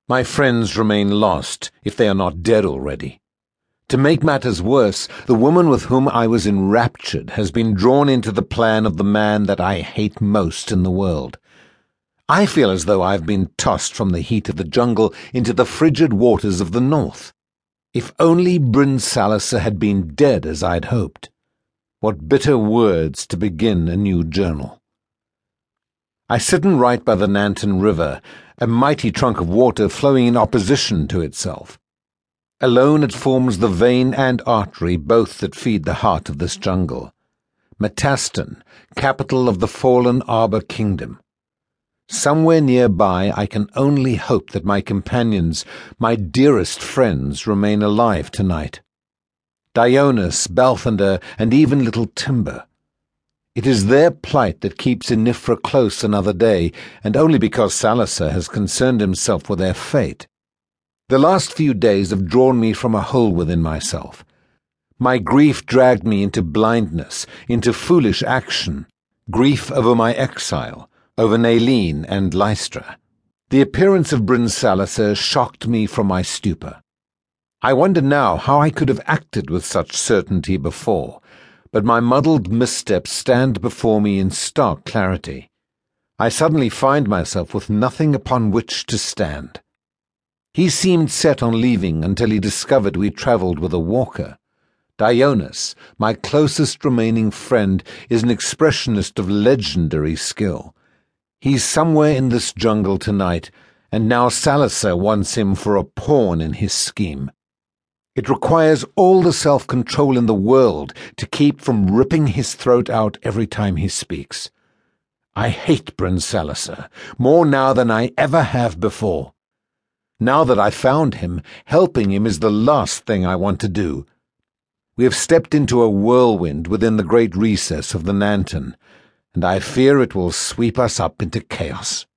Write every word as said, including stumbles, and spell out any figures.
My friends remain lost, if they are not dead already. To make matters worse, the woman with whom I was enraptured has been drawn into the plan of the man that I hate most in the world. I feel as though I have been tossed from the heat of the jungle into the frigid waters of the north. If only Bryn Salazar had been dead as I'd hoped. What bitter words to begin a new journal. I sit and write by the Nanton River, a mighty trunk of water flowing in opposition to itself. Alone it forms the vein and artery both that feed the heart of this jungle. Metastan, capital of the fallen Arbor Kingdom. Somewhere nearby I can only hope that my companions, my dearest friends, remain alive tonight. Dionis, Balthander, and even little Timber. It is their plight that keeps Inifra close another day, and only because Salazar has concerned himself with their fate. The last few days have drawn me from a hole within myself. My grief dragged me into blindness, into foolish action, grief over my exile, over Nayleen and Lystra. The appearance of Bryn Salazar shocked me from my stupor. I wonder now how I could have acted with such certainty before, but my muddled missteps stand before me in stark clarity. I suddenly find myself with nothing upon which to stand. He seemed set on leaving until he discovered we travelled with a walker. Dionis, my closest remaining friend, is an expressionist of legendary skill. He's somewhere in this jungle tonight, and now Salazar wants him for a pawn in his scheme. It requires all the self-control in the world to keep from ripping his throat out every time he speaks. I hate Bryn Salazar, more now than I ever have before. Now that I've found him, helping him is the last thing I want to do. We have stepped into a whirlwind within the great recess of the Nanton, and I fear it will sweep us up into chaos.